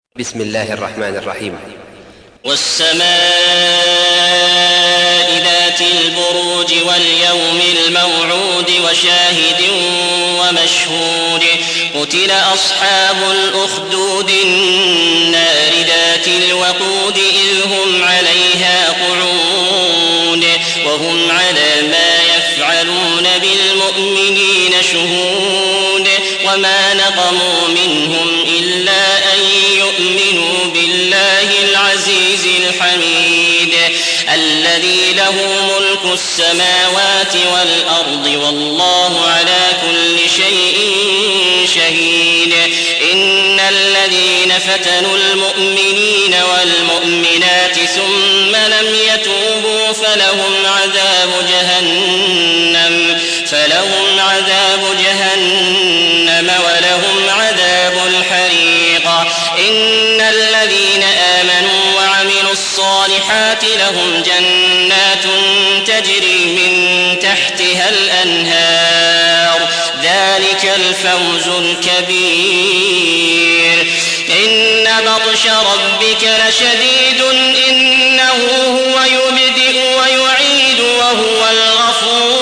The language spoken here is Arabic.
بسم الله الرحمن الرحيم. والسماء ذات البروج واليوم الموعود وشاهد ومشهود قتل أصحاب الأخدود النار ذات الوقود إذ هم عليها قعود وهم على ما يفعلون بالمؤمنين شهود وما نقموا منهم إلا أن يؤمنوا بالله العزيز الحميد الذي له ملك السماوات والأرض والله على كل شيء شهيد إن الذين فتنوا المؤمنين والمؤمنات ثم لم يتوبوا فلهم عذاب جهنم ولهم عذاب الحريق إن الذين آمنوا وعملوا الصالحات لهم جنات تجري من تحتها الأنهار ذلك الفوز الكبير إن بطش ربك لشديد إنه هو يبدئ ويعيد وهو الغفور